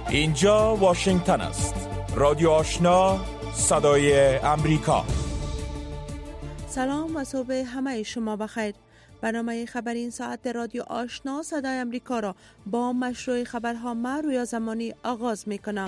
اینجا واشنگتن است. رادیو آشنا، صدای امریکا. سلام و صبح همه شما بخیر. برنامه خبری این ساعت رادیو آشنا صدای امریکا را با مشروع خبرها من رویا زمانی آغاز می کنم.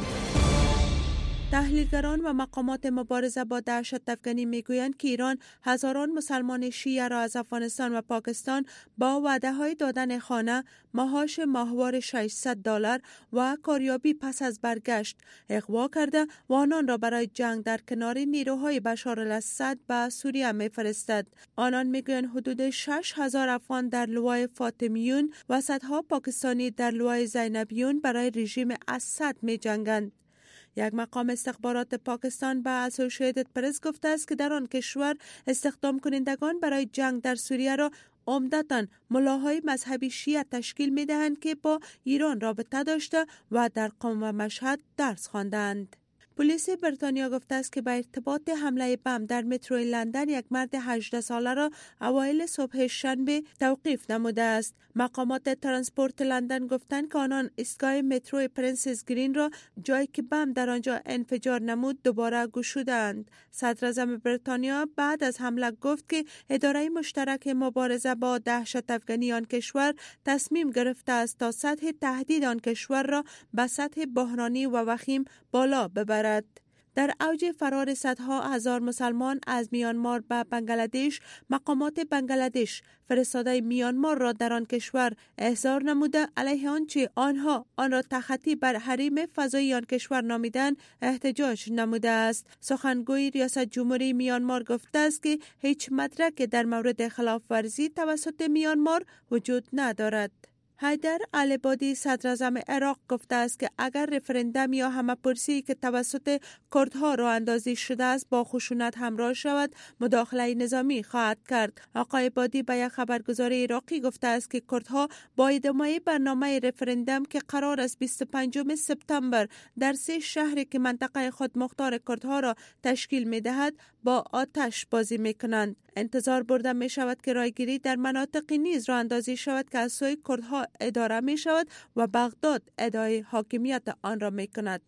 تحلیلگران و مقامات مبارزه با دهشت افغانی میگویند که ایران هزاران مسلمان شیعه را از افغانستان و پاکستان با وعده‌های دادن خانه، معاش ماهوار $600 و کاریابی پس از برگشت اغوا کرده و آنان را برای جنگ در کنار نیروهای بشار الاسد به سوریه میفرستد. آنان میگویند حدود 6,000 افغان در لوای فاطمیون و صدها پاکستانی در لوای زینبیون برای رژیم اسد میجنگند. یک مقام استخبارات پاکستان به اسوسییتد پرس گفته است که در آن کشور استخدام کنندگان برای جنگ در سوریه را عمدتاً ملاهای مذهبی شیعه تشکیل می دهند که با ایران رابطه داشته و در قم و مشهد درس خواندند. پلیس بریتانیا گفته است که به ارتباط حمله بم در مترو لندن یک مرد 18 ساله را اوایل صبح شنبه توقیف نموده است. مقامات ترانسپورت لندن گفتند که آنان ایستگاه مترو پرنسس گرین را جایی که بم در آنجا انفجار نمود دوباره گشودند. صدر اعظم بریتانیا بعد از حمله گفت که اداره مشترک مبارزه با دهشت افغانی آن کشور تصمیم گرفته است تا سطح تهدید آن کشور را به سطح بحرانی و وخیم بالا ببرد. در اوج فرار صدها هزار مسلمان از میانمار به بنگلادش، مقامات بنگلادش فرستاده میانمار را در آن کشور احضار نموده علیه آنچه آنها آن را تخطی بر حریم فضایی آن کشور نامیدن احتجاج نموده است. سخنگوی ریاست جمهوری میانمار گفته است که هیچ مدرک در مورد خلاف ورزی توسط میانمار وجود ندارد. حیدر العبادی صدر اعظم عراق گفته است که اگر رفرندم یا همه‌پرسی که توسط کردها راه اندازی شده است با خشونت همراه شود، مداخله نظامی خواهد کرد. آقای عبادی به یک خبرگزاری عراقی گفته است که کردها با ادامه برنامه رفرندم که قرار است 25 سپتامبر در 3 شهری که منطقه خود مختار کردها را تشکیل می‌دهد با آتش بازی می‌کنند. انتظار برده می شود که رایگیری در مناطقی نیز راه اندازی شود که از سوی کردها اداره می شود و بغداد ادعای حاکمیت آن را می کند.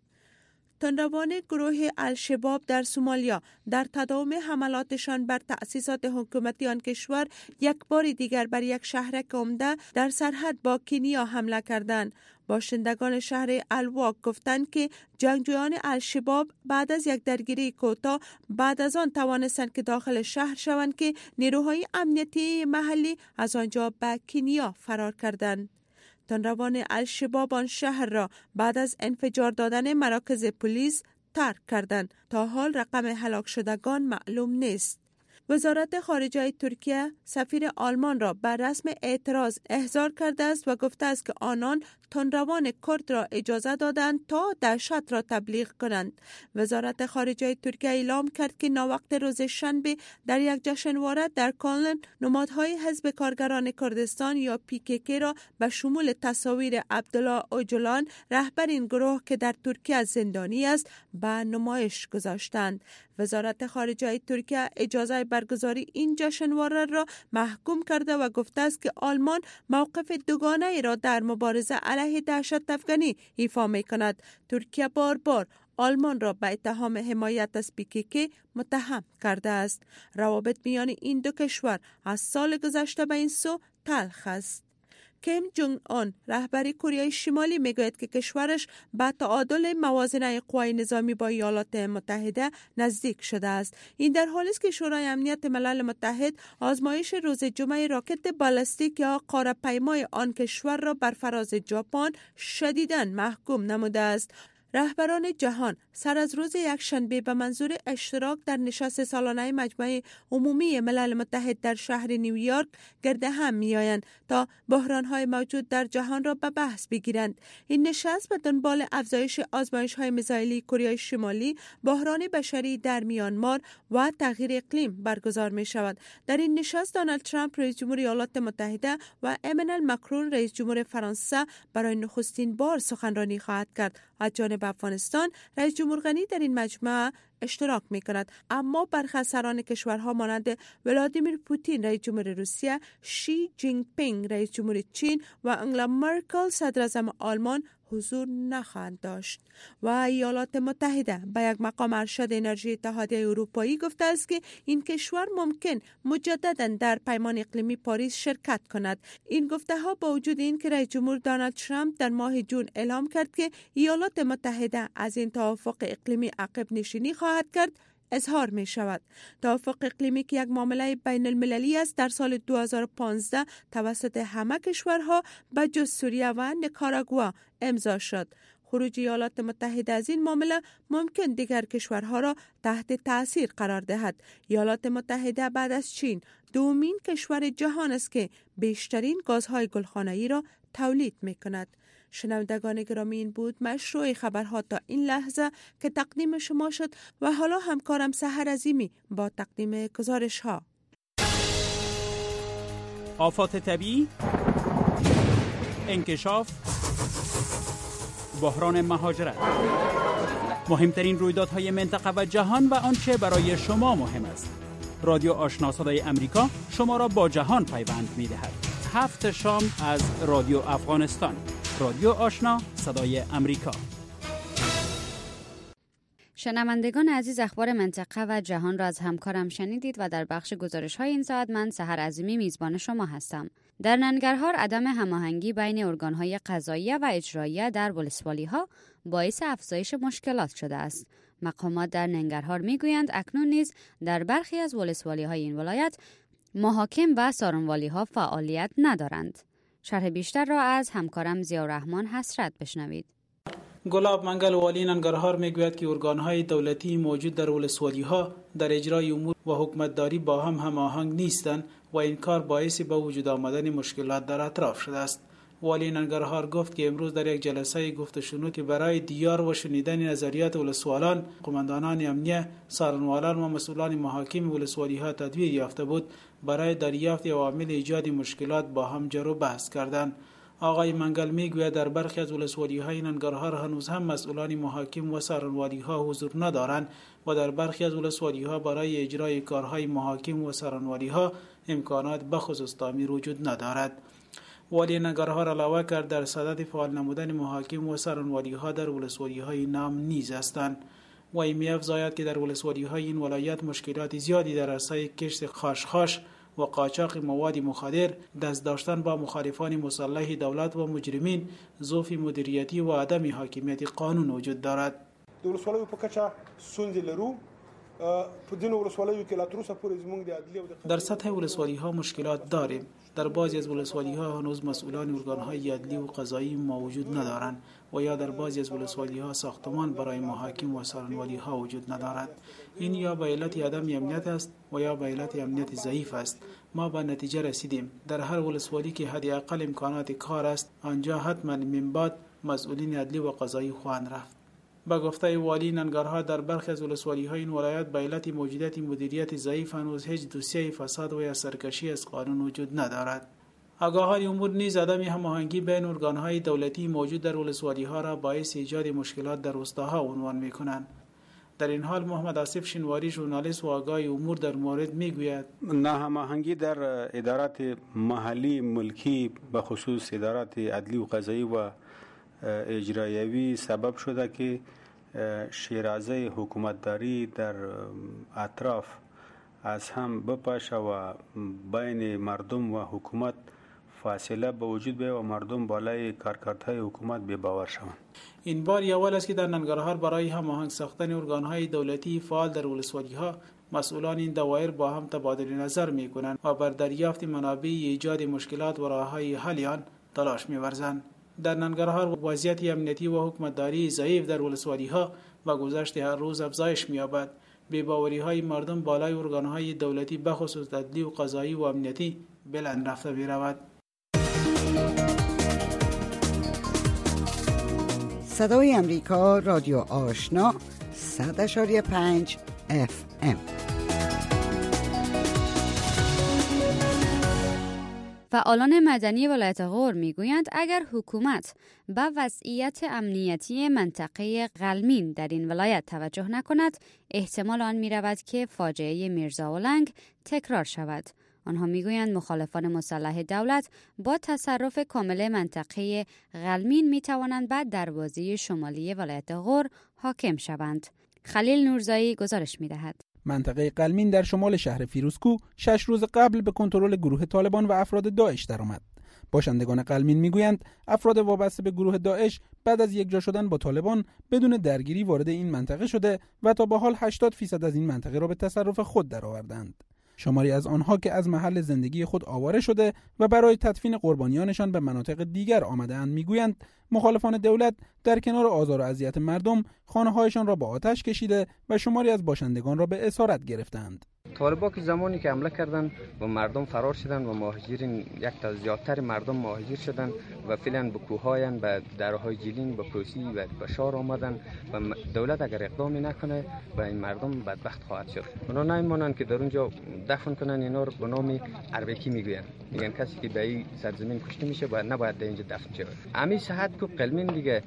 تندروان گروه الشباب در سومالیا در تداوم حملاتشان بر تأسیسات حکومتی آن کشور یک بار دیگر بر یک شهرک عمده در سرحد با کنیا حمله کردند. باشندگان شهر الواق گفتند که جنگجویان الشباب بعد از یک درگیری کوتاه بعد از آن توانستند که داخل شهر شوند که نیروهای امنیتی محلی از آنجا به کنیا فرار کردند. تندروان الشباب آن شهر را بعد از انفجار دادن مراکز پلیس ترک کردند. تا حال رقم هلاک شدگان معلوم نیست. وزارت خارجه ترکیه سفیر آلمان را بر رسم اعتراض احضار کرده است و گفته است که آنان تندروان کرد را اجازه دادند تا دهشت را تبلیغ کنند. وزارت خارجه ترکیه اعلام کرد که ناوقت روز شنبه در یک جشنواره در کلن نمادهای حزب کارگران کردستان یا PKK را به شمول تصاویر عبدالله اوجلان رهبر این گروه که در ترکیه زندانی است به نمایش گذاشتند. وزارت خارجه ترکیه اجازه برگزاری این جشنواره را محکوم کرده و گفته است که آلمان موقف دوگانه ای را در مبارزه علیه دهشت افغانی ایفا می کند. ترکیه بار بار آلمان را به اتهام حمایت از PKK متهم کرده است. روابط میان این دو کشور از سال گذشته به این سو تلخ است. کیم جونگ آن رهبر کره شمالی میگوید که کشورش به تعادل موازنه قوای نظامی با ایالات متحده نزدیک شده است. این در حالی است که شورای امنیت ملل متحد آزمایش روز جمعه راکت بالستیک یا قاره‌پیمای آن کشور را بر فراز ژاپن شدیداً محکوم نموده است. رهبران جهان سر از روز یکشنبه به منظور اشتراک در نشست سالانه مجمع عمومی ملل متحد در شهر نیویورک گرد هم می‌آیند تا بحران‌های موجود در جهان را به بحث بگیرند. این نشست به دنبال افزایش آزمایش‌های میزایلی کره شمالی، بحران بشری در میانمار و تغییر اقلیم برگزار می‌شود. در این نشست دونالد ترامپ رئیس جمهور ایالات متحده و امانوئل ماکرون رئیس جمهور فرانسه برای نخستین بار سخنرانی خواهد کرد. از جانب افغانستان رئیس جمهور غنی در این مجمع اشتراک می‌کند. اما برخی از سران کشورها مانند ولادیمیر پوتین رئیس جمهور روسیه، شی جینگ پینگ رئیس جمهور چین و انگلا مرکل صدر اعظم آلمان حضور نخواهند داشت. و ایالات متحده به یک مقام ارشد انرژی اتحادیه اروپایی گفته است که این کشور ممکن مجددا در پیمان اقلیمی پاریس شرکت کند. این گفته ها با وجود این که رئیس جمهور دونالد ترامپ در ماه جون اعلام کرد که ایالات متحده از این توافق اقلیمی عقب نشینی خواهد کرد، اظهار می شود. توافق اقلیمی که یک معامله بین المللی است در سال 2015 توسط همه کشورها به جز سوریه و نیکاراگوا امضا شد. خروج ایالات متحده از این معامله ممکن دیگر کشورها را تحت تأثیر قرار دهد. ایالات متحده بعد از چین دومین کشور جهان است که بیشترین گازهای گلخانه‌ای را تولید می کند. شنوندگان گرامی، این بود مشروع خبرها تا این لحظه که تقدیم شما شد و حالا همکارم سحر عظیمی با تقدیم گزارش ها. آفات طبیعی، انکشاف، بحران مهاجرت، مهمترین رویدادهای منطقه و جهان و آنچه برای شما مهم است. رادیو آشنا صدای امریکا شما را با جهان پیوند می‌دهد. 7 شام از رادیو افغانستان. رادیو آشنا صدای امریکا. شنوندگان عزیز، اخبار منطقه و جهان را از همکارم شنیدید و در بخش گزارش‌های این ساعت من سحر عظیمی میزبان شما هستم. در ننگرهار عدم هماهنگی بین ارگان‌های قضاییه و اجراییه در ولسوالی‌ها باعث افزایش مشکلات شده است. مقامات در ننگرهار میگویند اکنون نیز در برخی از ولسوالی‌های این ولایت محاکم و سارنوالی‌ها فعالیت ندارند. شرح بیشتر را از همکارم ضیاءالرحمن حسرت بشنوید. گلاب منگل والی ننگرهار میگوید که ارگان‌های دولتی موجود در ولسوالی‌ها در اجرای امور و حکومتداری با هم هماهنگ نیستند و این کار باعث به وجود آمدن مشکلات در اطراف شده است. والی ننگرهار گفت که امروز در یک جلسه گفت و شنود برای دیار و شنیدن نظریات ولسوالان، قماندانان امنیه، سارنوالان و مسئولان محاکم ولسوالی‌ها تدبیر یافته بود برای دریافت عوامل ایجاد مشکلات با هم جر و بحث کردند. آقای منگل میگوید در برخی از ولسوالی‌های ننگرهار هنوز هم مسئولان محاکم و سارنوالی‌ها حضور ندارند و در برخی از ولسوالی‌ها برای اجرای کارهای محاکم و سارنوالی‌ها امکانات بخصوص تعمیر وجود ندارد. والی ننگرهار علاوه کرد در صدد فعال نمودن محاکم و سارنوالی‌ها در ولسوالی‌های نام نیز هستند و این می‌افزاید که در ولسوالی‌های این ولایت مشکلات زیادی در عرصه کشت خاشخاش و قاچاق مواد مخدر، دست داشتن با مخالفان مسلح دولت و مجرمین، ضعف مدیریتی و عدم حاکمیت قانون وجود دارد. د ولسوالیو په کچه ستونزې لرو. په ځینو ولسوالیو کې لا تر اوسه پورې زموږ د عدلیه او در سطح ولسوالی‌ها مشکلات داریم. در بعضی از ولسوالی‌ها هنوز مسئولان ارگان‌های عدلی و قضایی موجود ندارند و یا در بعضی از ولسوالی‌ها ساختمان برای محاکم و سارنوالی‌ها وجود ندارد. این یا به علت عدم امنیت است و یا به علت امنیت ضعیف است. ما به نتیجه رسیدیم در هر ولسوالی که حداقل امکانات کار است، آنجا حتما من بعد مسئولین عدلی و قضایی خواهند رفت. با گفته والی ننگرهار در برخی از ولسوالی‌های این ولایت به علت موجودیت مدیریت ضعیف هنوز هیچ دوسیه فساد و یا سرکشی از قانون وجود ندارد. آگاهان امور نیز عدم هماهنگی بین ارگان‌های دولتی موجود در ولسوالی‌ها را باعث ایجاد مشکلات در روستاها عنوان می‌کنند. در این حال محمد آصف شینواری ژورنالیست و آگاه امور در مورد میگوید ناهماهنگی در ادارات محلی ملکی به خصوص ادارات عدلی و قضایی و اجرایوی سبب شده که شیرازه حکومتداری در اطراف از هم بپاشه و بین مردم و حکومت فاصله به وجود بیاید و مردم بالای کارکردهای حکومت بی باور شوند. این بار اول است که در ننگرهار برای هماهنگ ساختن ارگان‌های دولتی فعال در ولسوالی‌ها مسئولان این دوایر با هم تبادل نظر می‌کنند و بر دریافت منابع ایجاد مشکلات و راه‌های حل آن تلاش می‌ورزند. در ننگرهار وضعیت امنیتی و حکومتداری ضعیف در ولسوالی‌ها و گذشت هر روز افزایش می‌یابد. بی‌باوری‌های مردم بالای ارگان‌های دولتی بخصوص عدلی و قضایی و امنیتی بلند رفته می‌رود. صدای امریکا، رادیو آشنا 100.5 FM. فعالان مدنی ولایت غور میگویند اگر حکومت به وضعیت امنیتی منطقه قلمین در این ولایت توجه نکند، احتمال آن می‌رود که فاجعه میرزاولنگ تکرار شود. آنها میگویند مخالفان مسلح دولت با تصرف کامل منطقه قلمین میتوانند بعد دروازه شمالی ولایت غور حاکم شوند. خلیل نورزایی گزارش میدهد. منطقه قلمین در شمال شهر فیروزکو 6 روز قبل به کنترل گروه طالبان و افراد داعش درآمد. باشندگان قلمین میگویند افراد وابسته به گروه داعش بعد از یکجا شدن با طالبان بدون درگیری وارد این منطقه شده و تا به حال 80% از این منطقه را به تصرف خود درآوردند. شماری از آنها که از محل زندگی خود آواره شده و برای تدفین قربانیانشان به مناطق دیگر آمده‌اند میگویند مخالفان دولت در کنار آزار و اذیت مردم خانه‌هایشان را با آتش کشیده و شماری از باشندگان را به اسارت گرفتند. طالبا که زمانی که حمله کردند و مردم فرار شدند و مهاجرین یک تا زیادتر مردم مهاجر شدند و فعلا به کوههایان به درهای جیلین به پروسی و به شار آمدند و دولت اگر اقدامی نکنه و این مردم بدبخت خواهد شد. اونا نمیمونن که در اونجا دفن کنن، اینا رو به نام اربکی میگوین. میگن کسی که به این سرزمین کشته میشه باید نباید در اینجا دفن شه. همین صحت کو قلمین دیگه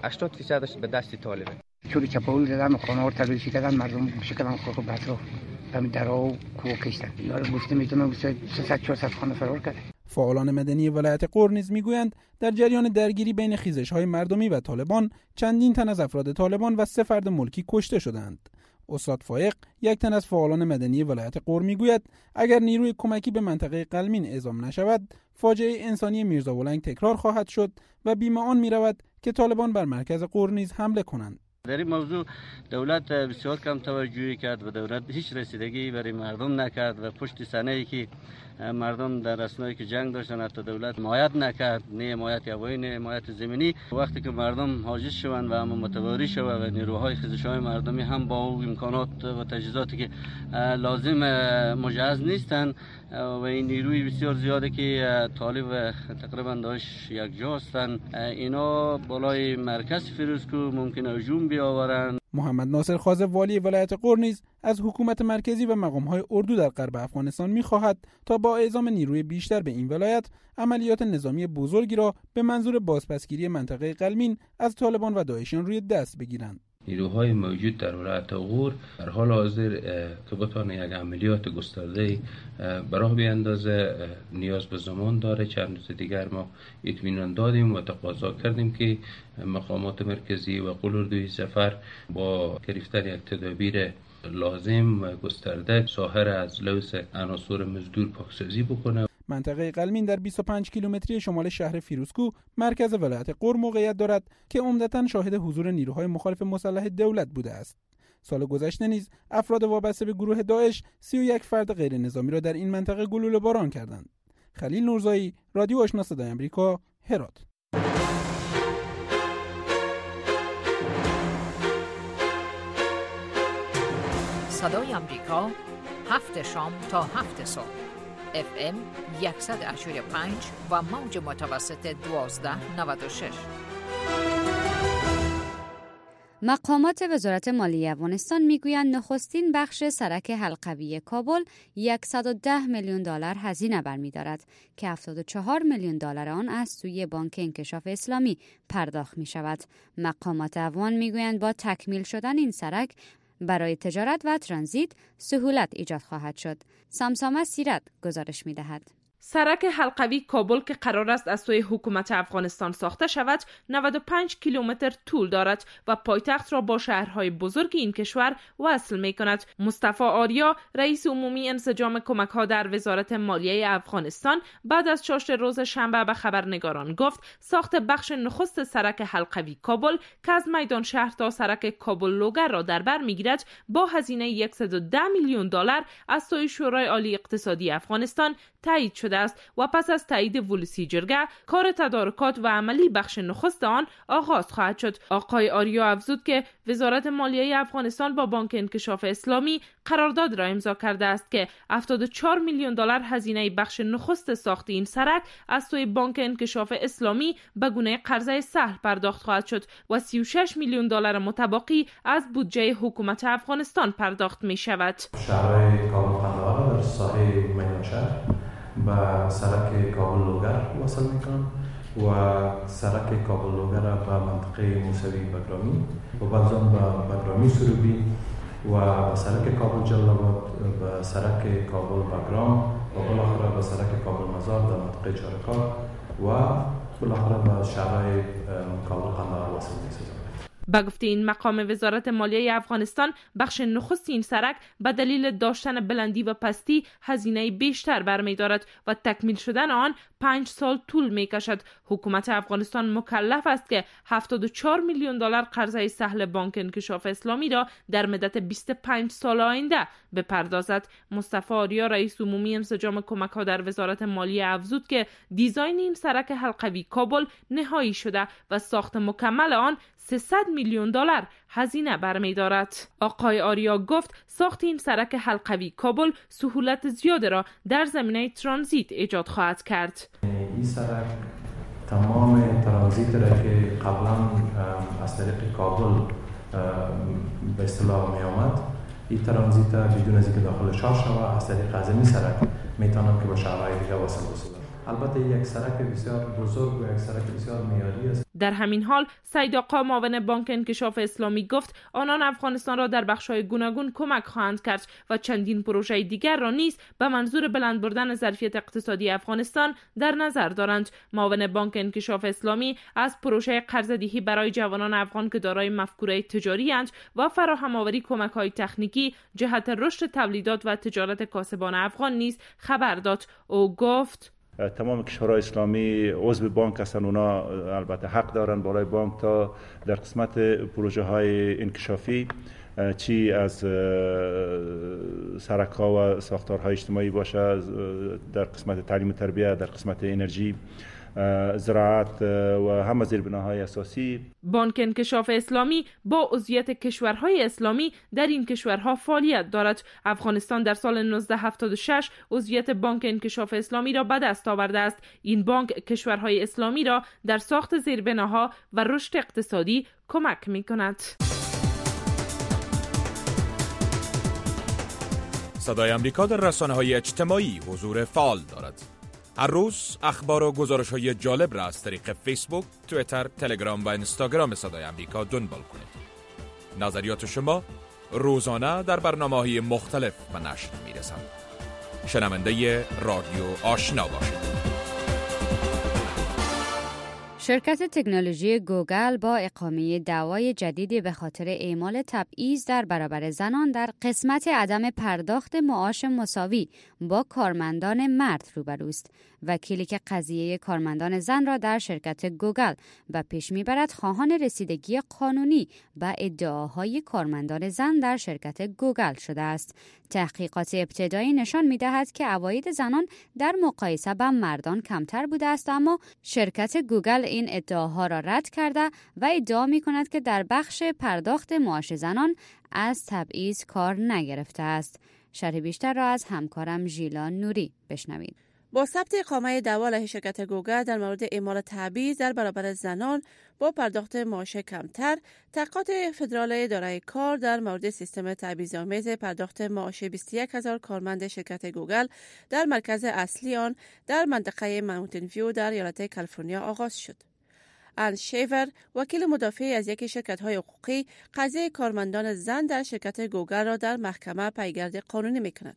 80% به دست طالبه. چوری چپاول زدن، خانه‌ها رو تبدیل کردن، مردم شکلن خود بسرو همین درها و کوه کشتن. اینا رو گفته میتونم 300-400 خانه فرار کرده. فعالان مدنی ولایت غور نیز میگویند در جریان درگیری بین خیزش‌های مردمی و طالبان چندین تن از افراد طالبان و 3 فرد ملکی کشته شدند. استاد فایق، یک تن از فعالان مدنی ولایت غور میگوید اگر نیروی کمکی به منطقه قلمین اعزام نشود، فاجعه انسانی میرزاولنگ تکرار خواهد شد و بیم آن میرود که طالبان بر مرکز غور نیز حمله کنند. در این موضوع دولت بسیار کم توجهی کرد و دولت هیچ رسیدگی برای مردم نکرد و پشت صحنه‌ای که مردم در اسنایی که جنگ داشتن حتی دولت حمایت نکرد، نه حمایت هوایی نه حمایت زمینی. وقتی که مردم حاجز شوند و هم متواری شوند و نیروهای خیزش‌های مردمی هم با امکانات و تجهیزاتی که لازم مجهز نیستند و این نیروی بسیار زیاده که طالب تقریبا داعش یک جا هستند، اینا بالای مرکز فیروزکو ممکنه هجوم بیاورند. محمد ناصر خازه والی ولایت غور نیز از حکومت مرکزی و مقام‌های اردو در غرب افغانستان می‌خواهد تا با اعزام نیروی بیشتر به این ولایت عملیات نظامی بزرگی را به منظور بازپسگیری منطقه قلمین از طالبان و داعشیان روی دست بگیرند. نیروهای موجود در ولایت غور در حال حاضر که بتوانه یک عملیات گسترده براه بیاندازه نیاز به زمان داره. چند روز دیگر ما اطمینان دادیم و تقاضا کردیم که مقامات مرکزی و قلوردوی سفر با گرفتن یک تدابیر لازم و گسترده ساحر از لوث عناصر مزدور پاکسازی بکنه. منطقه قلمین در 25 کیلومتری شمال شهر فیروزکو مرکز ولایت غور موقعیت دارد که عمدتاً شاهد حضور نیروهای مخالف مسلح دولت بوده است. سال گذشته نیز افراد وابسته به گروه داعش 31 فرد غیر نظامی را در این منطقه گلوله باران کردند. خلیل نورزایی، رادیو آشنا صدای آمریکا، هرات. صدای آمریکا 7 شام تا 7 صبح FM 100.5 و موج متوسط 1296. مقامات وزارت مالیه افغانستان میگویند نخستین بخش سرک حلقوی کابل 110 میلیون دلار هزینه برمی‌دارد که 74 میلیون دلار آن از سوی بانک انکشاف اسلامی پرداخت می‌شود. مقامات افغان میگویند با تکمیل شدن این سرک برای تجارت و ترانزیت سهولت ایجاد خواهد شد. سامسامه سیرت گزارش می‌دهد. سرک حلقوی کابل که قرار است از سوی حکومت افغانستان ساخته شود 95 کیلومتر طول دارد و پایتخت را با شهرهای بزرگ این کشور وصل می کند. مصطفی آریا رئیس عمومی انسجام کمک ها در وزارت مالیه افغانستان بعد از چاشت روز شنبه به خبرنگاران گفت ساخت بخش نخست سرک حلقوی کابل که از میدان شهر تا سرک کابل لوگر را در بر میگیرد با هزینه 110 میلیون دلار از سوی شورای عالی اقتصادی افغانستان تایید شده است و پس از تایید ولسی جرگه کار تدارکات و عملی بخش نخست آن آغاز خواهد شد. آقای آریا افزود که وزارت مالیه افغانستان با بانک انکشاف اسلامی قرارداد را امضا کرده است که 74 میلیون دلار هزینه بخش نخست ساخت این سرک از سوی بانک انکشاف اسلامی به گونه قرضه سهل پرداخت خواهد شد و 36 میلیون دلار متبقی از بودجه حکومت افغانستان پرداخت می شود. شهرهای کابل قندهار در ساحه میدان شهر به سرک کابل لوگر وصل میکنن و سرک کابل لوگر به منطقه موسوی بگرامی و بعضان به بگرامی سروبی و به سرک کابل جلال‌آباد به سرک کابل بگرام و بالاخره به سرک کابل مزار در منطقه چارکار و بالاخره به شهرهای کابل قندهار وصل می‌شود. به گفته این مقام وزارت مالیه افغانستان، بخش نخست این سرک به دلیل داشتن بلندی و پستی هزینه بیشتر برمی‌دارد و تکمیل شدن آن 5 سال طول می‌کشد. حکومت افغانستان مکلف است که 74 میلیون دلار قرضه سهل بانک انکشاف اسلامی را در مدت 25 سال آینده بپردازد. مصطفی آریا، رئیس عمومی انسجام کمک‌ها در وزارت مالیه، افزود که دیزاین این سرک حلقوی کابل نهایی شده و ساخت مکمل آن 300 میلیون دلار هزینه برمی‌دارد. آقای آریا گفت ساخت این سرک حلقوی کابل سهولت زیاد را در زمینه ترانزیت ایجاد خواهد کرد. این سرک تمام ترانزیت را که قبلا از طریق کابل به اصطلاح می آمد، این ترانزیت بدون از اینکه داخل شهر شود از طریق ازمی سرک میتونم که با شهرهای دیگه وصل بشه. البته یک سرک بسیار بزرگ و یک سرک بسیار معیاری است. در همین حال سید آقا، معاون بانک انکشاف اسلامی، گفت آنان افغانستان را در بخش‌های گوناگون کمک خواهند کرد و چندین پروژه دیگر را نیز به منظور بلند بردن ظرفیت اقتصادی افغانستان در نظر دارند. معاون بانک انکشاف اسلامی از پروژه قرضه‌دهی برای جوانان افغان که دارای مفکوره تجاری اند و فراهم آوری کمک‌های تکنیکی جهت رشد تولیدات و تجارت کاسبان افغان نیز خبر داد. او گفت تمام کشورهای اسلامی عضو بانک هستند، اونا البته حق دارن برای بانک تا در قسمت پروژه های انکشافی، چی از سرک‌ها و ساختارهای اجتماعی باشه، در قسمت تعلیم و تربیت، در قسمت انرژی، زراعت و همه زیربناهای اساسی. بانک انکشاف اسلامی با عضویت کشورهای اسلامی در این کشورها فعالیت دارد. افغانستان در سال 1976 عضویت بانک انکشاف اسلامی را به دست آورده است. این بانک کشورهای اسلامی را در ساخت زیربناها و رشد اقتصادی کمک می‌کند. صدای آمریکا در رسانه‌های اجتماعی حضور فعال دارد. هر روز اخبار و گزارش‌های جالب را از طریق فیسبوک، توییتر، تلگرام و اینستاگرام صدای آمریکا دنبال کنید. نظریات شما روزانه در برنامه‌های مختلف به نشر می‌رسند. شنونده رادیو آشنا باشید. شرکت تکنولوژی گوگل با اقامه دعوای جدیدی به خاطر اعمال تبعیض در برابر زنان در قسمت عدم پرداخت معاش مساوی با کارمندان مرد روبروست. وکیلی که قضیه کارمندان زن را در شرکت گوگل به پیش میبرد خواهان رسیدگی قانونی به ادعاهای کارمندان زن در شرکت گوگل شده است. تحقیقات ابتدایی نشان می‌دهد که عواید زنان در مقایسه با مردان کمتر بوده است، اما شرکت گوگل این ادعاها را رد کرده و ادعا می‌کند که در بخش پرداخت معاش زنان از تبعیض کار نگرفته است. شرح بیشتر را از همکارم ژیلان نوری بشنوید. با ثبت اقامه دعوا علیه شرکت گوگل در مورد اعمال تبعیض در برابر زنان با پرداخت معاش کمتر، تحقیقات فدرال اداره کار در مورد سیستم تبعیض‌آمیز پرداخت معاش 21,000 کارمند شرکت گوگل در مرکز اصلی آن در منطقه ماونتن ویو در ایالت کالیفرنیا آغاز شد. ان شیور، وکیل مدافع از یکی شرکت‌های حقوقی، قضیه کارمندان زن در شرکت گوگل را در محکمه پیگرد قانونی می‌کند.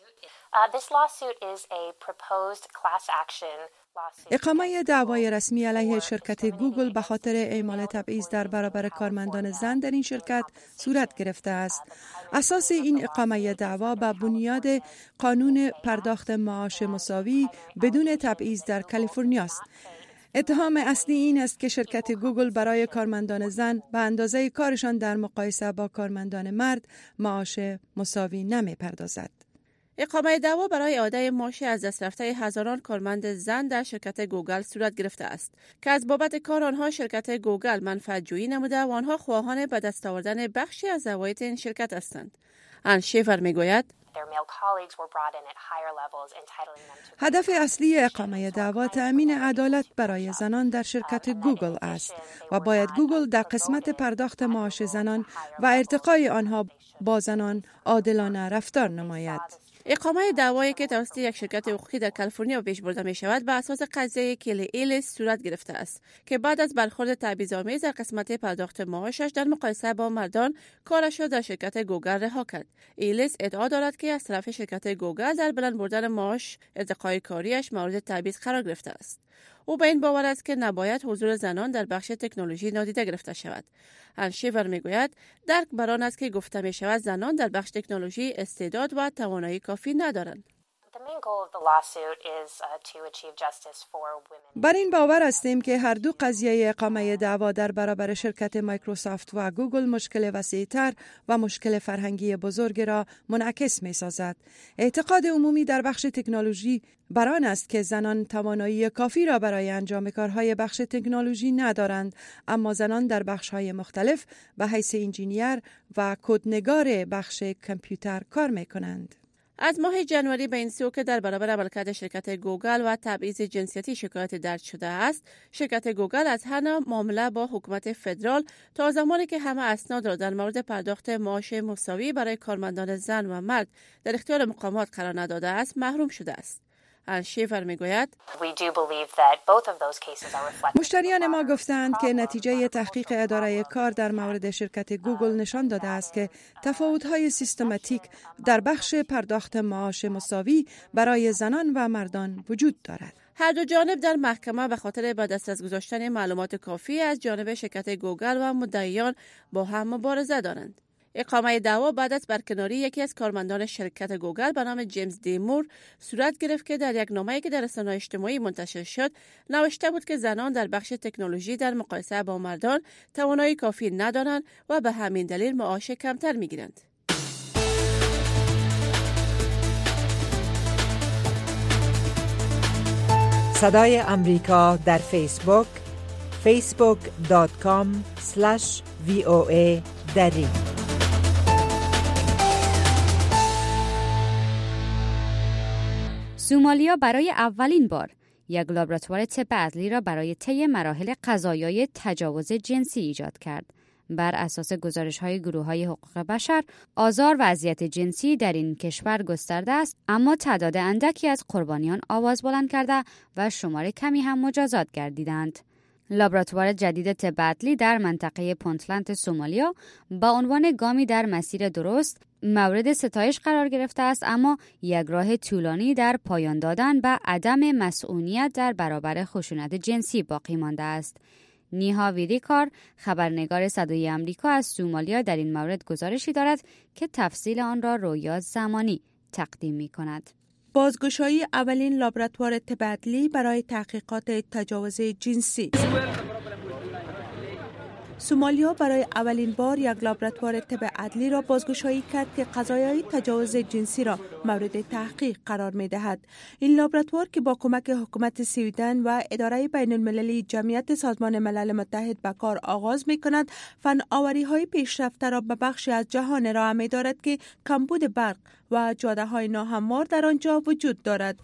اقامه دعوای رسمی علیه شرکت گوگل به خاطر اعمال تبعیض در برابر کارمندان زن در این شرکت صورت گرفته است. اساس این اقامه دعوا بر بنیاد قانون پرداخت معاش مساوی بدون تبعیض در کالیفرنیا است. اتهام اصلی این است که شرکت گوگل برای کارمندان زن به اندازه کارشان در مقایسه با کارمندان مرد معاش مساوی نمی‌پردازد. اقامه دعوا برای اعاده معاش از دست رفته هزاران کارمند زن در شرکت گوگل صورت گرفته است که از بابت کار آنها شرکت گوگل منفعت جویی نموده و آنها خواهان به دست آوردن بخشی از عواید این شرکت هستند. ان شیفر میگوید هدف اصلی اقامه دعوا تأمین عدالت برای زنان در شرکت گوگل است و باید گوگل در قسمت پرداخت معاش زنان و ارتقای آنها با زنان عادلانه رفتار نماید. اقامه دعوایی که توسط یک شرکت حقوقی در کالیفرنیا پیش برده می شود بر اساس قضیه کیلی ایلیس صورت گرفته است که بعد از برخورد تبعیض‌آمیز در قسمت پرداخت معاشش در مقایسه با مردان کارش را در شرکت گوگل رها کرد. ایلیس ادعا دارد که از طرف شرکت گوگل در بلند بردن معاش ارتقای کاریش مورد تبعیض قرار گرفته است. او به این باور است که نباید حضور زنان در بخش تکنولوژی نادیده گرفته شود. هنشیور میگوید درک بر آن است که گفته می شود زنان در بخش تکنولوژی استعداد و توانایی کافی ندارند. بر این باور هستیم که هر دو قضیه اقامه دعوا در برابر شرکت مایکروسافت و گوگل مشکل وسیع‌تر و مشکل فرهنگی بزرگ را منعکس می سازد. اعتقاد عمومی در بخش تکنولوژی بر آن است که زنان توانایی کافی را برای انجام کارهای بخش تکنولوژی ندارند، اما زنان در بخش‌های مختلف به حیث انجینیر و کدنگار بخش کامپیوتر کار می کنند. از ماه جنوری به این سو که در برابر عملکرد شرکت گوگل و تبعیض جنسیتی شکایت درج شده است، شرکت گوگل از هر نوع معامله با حکومت فدرال تا زمانی که همه اسناد را در مورد پرداخت معاش مساوی برای کارمندان زن و مرد در اختیار مقامات قرار نداده است، محروم شده است. هنشیور میگوید مشتریان ما گفتند که نتیجه تحقیق اداره کار در مورد شرکت گوگل نشان داده است که تفاوت‌های سیستماتیک در بخش پرداخت معاش مساوی برای زنان و مردان وجود دارد. هر دو جانب در محکمه به خاطر به دست از گذاشتن معلومات کافی از جانب شرکت گوگل و مدعیان با هم مبارزه دارند. اقامه دعوا بعد از برکناری یکی از کارمندان شرکت گوگل به نام جیمز دی مور صورت گرفت که در یک نامه‌ای که در رسانه‌های اجتماعی منتشر شد نوشته بود که زنان در بخش تکنولوژی در مقایسه با مردان توانایی کافی ندارند و به همین دلیل معاش کمتر می‌گیرند. صدای امریکا در فیسبوک facebook.com/VOA دری. سومالیا برای اولین بار یک لابراتوار طب عدلی را برای طی مراحل قضایای تجاوز جنسی ایجاد کرد. بر اساس گزارش‌های گروه‌های حقوق بشر، آزار و اذیت جنسی در این کشور گسترده است، اما تعداد اندکی از قربانیان آواز بلند کرده و شمار کمی هم مجازات گردیدند. لابراتوار جدید طب عدلی در منطقه پونتلند سومالیا با عنوان گامی در مسیر درست مورد ستایش قرار گرفته است، اما یک راه طولانی در پایان دادن به عدم مسئولیت در برابر خشونت جنسی باقی مانده است. نیها ویریکار، خبرنگار صدای آمریکا از سومالیا، در این مورد گزارشی دارد که تفصیل آن را رویا زمانی تقدیم می کند. بازگشایی اولین لابراتوار طب عدلی برای تحقیقات تجاوز جنسی. سومالیا برای اولین بار یک لابراتوار طب عدلی را بازگشایی کرد که قضایای تجاوز جنسی را مورد تحقیق قرار می دهد. این لابراتوار که با کمک حکومت سویدن و اداره بین المللی جمعیت سازمان ملل متحد به کار آغاز می کند، فناوری های پیشرفته را به بخشی از جهان ارائه می دارد که کمبود برق و جاده های ناهموار در آنجا وجود دارد.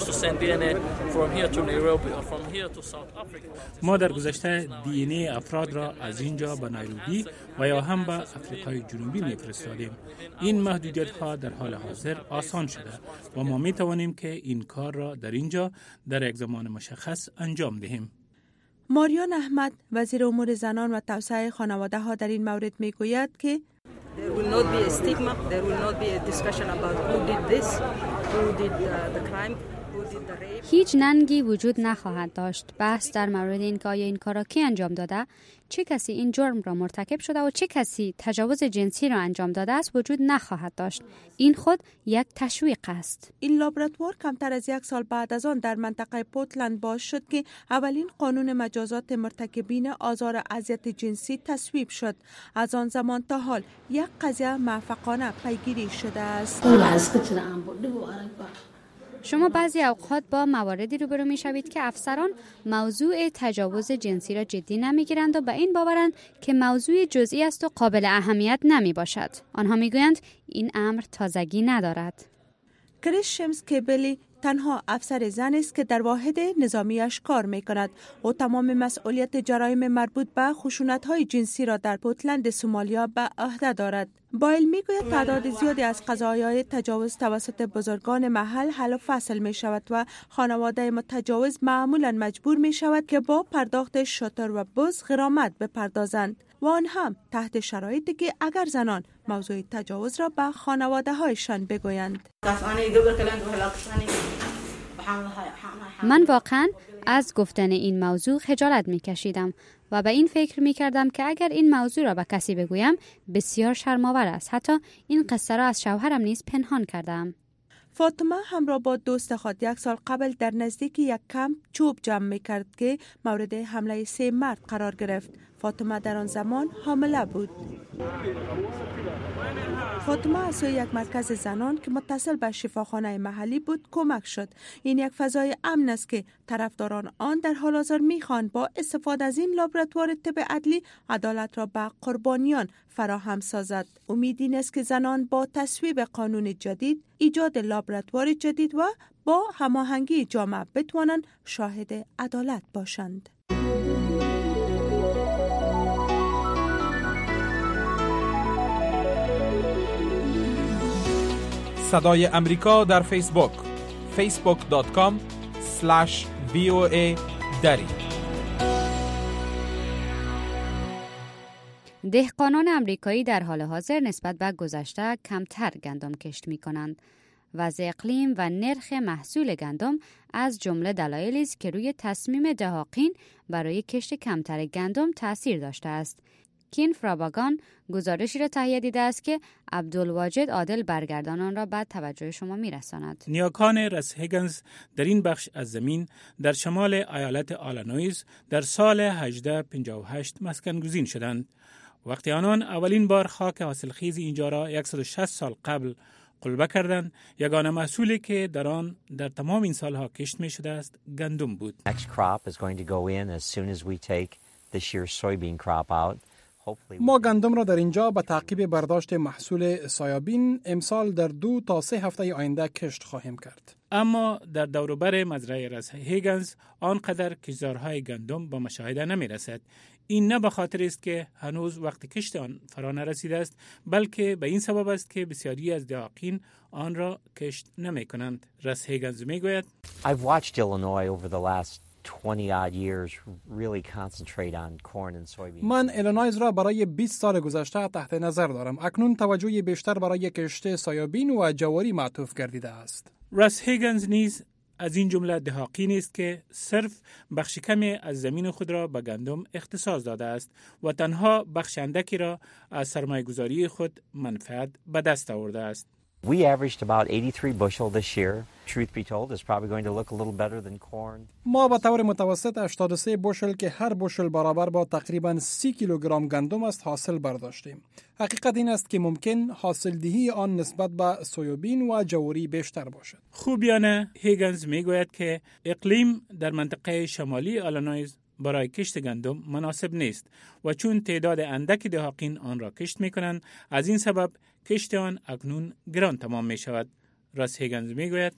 ما در گذشته دی ان ای افراد را از اینجا به نایروبی و یا هم به افریقای جنوبی میفرستادیم. این محدودیت ها در حال حاضر آسان شده و ما می توانیم که این کار را در اینجا در یک زمان مشخص انجام دهیم. ماریان احمد، وزیر امور زنان و توسعه خانواده ها، در این مورد می گوید که There will not be a stigma, there will not be a discussion about who did this, who did the crime, who did the rape. هیچ ننگی وجود نخواهد داشت. بحث در مورد اینکه آیا این کار را کی انجام داده، چه کسی این جرم را مرتکب شده و چه کسی تجاوز جنسی را انجام داده است وجود نخواهد داشت. این خود یک تشویق است. این لابراتوار کمتر از یک سال بعد از آن در منطقه پورتلند باز شد که اولین قانون مجازات مرتکبین آزار و اذیت جنسی تصویب شد. از آن زمان تا حال یک قضیه موفقانه پیگیری شده است. شما بعضی اوقات با مواردی روبرو می‌شوید که افسران موضوع تجاوز جنسی را جدی نمی‌گیرند و به این باورند که موضوع جزئی است و قابل اهمیت نمی‌باشد. آنها می‌گویند این امر تازگی ندارد. کریس شمس کبلی تنها افسر زن است که در واحد نظامیش کار می‌کند و تمام مسئولیت جرایم مربوط به خشونت‌های جنسی را در پورتلند سومالیا به عهده دارد. بایل میگوید تعداد زیادی از قضایای تجاوز توسط بزرگان محل حل و فصل می شود و خانواده متجاوز معمولا مجبور می شود که با پرداخت شتر و بز غرامت بپردازند و آن هم تحت شرایطی که اگر زنان موضوع تجاوز را به خانواده هایشان بگویند. من واقعا از گفتن این موضوع خجالت می کشیدم و به این فکر می کردم که اگر این موضوع را به کسی بگویم بسیار شرم‌آور است. حتی این قصه را از شوهرم نیز پنهان کردم. فاطمه همراه با دوست خود 1 سال قبل در نزدیک یک کمپ چوب جمع می کرد که مورد حمله 3 مرد قرار گرفت. فاطمه در آن زمان حامله بود. فاطمه از سوی یک مرکز زنان که متصل به شفاخانه محلی بود کمک شد. این یک فضای امن است که طرفداران آن در حال حاضر می‌خواهند با استفاده از این لابراتوار طب عدلی عدالت را به قربانیان فراهم سازد. امید این است که زنان با تصویب قانون جدید، ایجاد لابراتوار جدید و با هماهنگی جامعه بتوانند شاهد عدالت باشند. صدای امریکا در فیسبوک facebook.com/VOA دری. دهقانان امریکایی در حال حاضر نسبت به گذشته کمتر گندم کشت می کنند. وضع اقلیم و نرخ محصول گندم از جمله دلایلی است که روی تصمیم دهقان برای کشت کمتر گندم تأثیر داشته است. کین فراباگان گزارشی را تهیه دیده است که عبدالواجد عادل برگردان آن را بعد توجه شما می‌رساند. نیاکان رس هیگنز در این بخش از زمین در شمال ایالت آلانویز در سال 1858 مسکن گزین شدند. وقتی آنان اولین بار خاک حاصلخیز اینجا را 160 سال قبل قلبه کردند، یگانه محصولی که در آن در تمام این سالها کشت می شده است گندم بود. ما گندم را در اینجا به تعقیب برداشت محصول سایابین امسال در 2 تا 3 هفته آینده کشت خواهیم کرد. اما در دوروبر مزرعه رس هیگنز آنقدر کشتزارهای گندم به مشاهده نمی رسد. این نه به خاطر است که هنوز وقت کشت آن فرا نرسیده است، بلکه به این سبب است که بسیاری از دهقان آن را کشت نمی کنند. رس هیگنز می گوید I've watched Illinois over the last 20 odd years really concentrate on corn and soybeans. من ایلینویز را برای 20 سال گذشته تحت نظر دارم. اکنون توجه بیشتر برای کشت سایابین و جواری معطوف گردیده است. رس هیگنز نیز از این جمله دهقانی است که صرف بخش کمی از زمین خود را به گندم اختصاص داده است و تنها بخش اندکی را از سرمایه‌گذاری خود منفعت به دست آورده است. We averaged about 83 bushel this year. Truth be told, it's probably going to look a little better than corn. ما به طور متوسط 83 بوشل که هر بوشل برابر با تقریباً 30 کیلوگرم گندم است حاصل برداشتیم. حقیقت این است که ممکن حاصلدهی آن نسبت به سویابین و جواری بیشتر باشد. خوبیانه هیگنز میگوید که اقلیم در منطقه شمالی آلانویز برای کشت گندم مناسب نیست و چون تعداد اندک دهقان آن را کشت میکنند، از این سبب کشت آن اکنون گران تمام می شود. رس هیگنز می گوید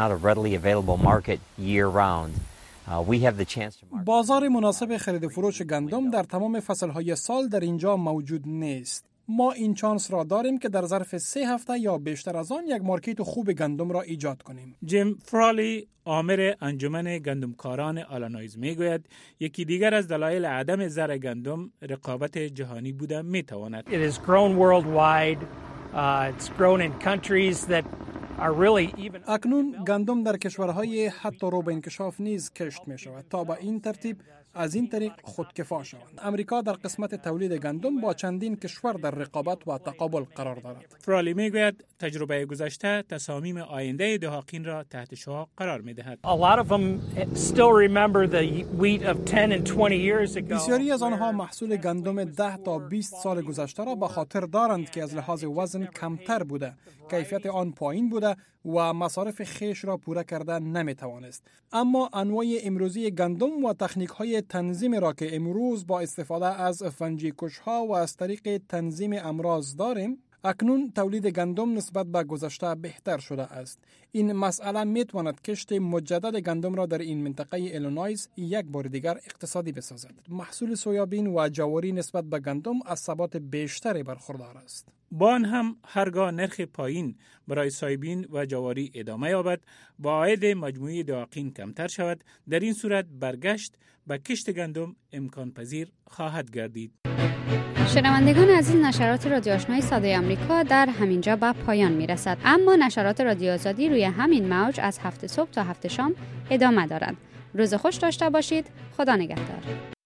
بازار مناسب خرید و فروش گندم در تمام فصلهای سال در اینجا موجود نیست. ما این چانس را داریم که در ظرف 3 هفته یا بیشتر از آن یک مارکت خوب گندم را ایجاد کنیم. جیم فرالی آمر انجمن گندمکاران آلانویز می گوید یکی دیگر از دلایل عدم زرع گندم رقابت جهانی بوده می تواند. It has grown worldwide. It's grown in countries that are really even. اکنون گندم در کشورهای حتی رو به انکشاف نیز کشت می شود تا با این ترتیب از این طریق خودکفا شوند. امریکا در قسمت تولید گندم با چندین کشور در رقابت و تقابل قرار دارد. فرالی می گوید تجربه گذشته تصامیم آینده دهقان را تحت شعاع قرار می دهد. A lot of them still remember the wheat of 10 and 20 years ago. بسیاری از آنها محصول گندم 10 تا 20 سال گذشته را به خاطر دارند که از لحاظ وزن کمتر بوده، کیفیت آن پایین بوده و مصارف خیش را پوره کرده نمی توانست. اما انواع امروزی گندم و تکنیک های تنظیم را که امروز با استفاده از فنجی کش‌ها و از طریق تنظیم امراض داریم، اکنون تولید گندم نسبت به گذشته بهتر شده است. این مسئله می تواند کشت مجدد گندم را در این منطقه ایلینویز یک بار دیگر اقتصادی بسازد. محصول سویابین و جواری نسبت به گندم از ثبات بیشتری برخوردار است. با آن هم هرگاه نرخ پایین برای سویابین و جواری ادامه یابد و عاید مجموعی دواقین کمتر شود، در این صورت برگشت به کشت گندم امکان پذیر خواهد گردید. شنوندگان عزیز، نشرات رادیو آشنای صدای آمریکا در همینجا به پایان میرسد، اما نشرات رادیو آزادی روی همین موج از 7 صبح تا 7 شام ادامه دارد. روز خوش داشته باشید. خدا نگهدار.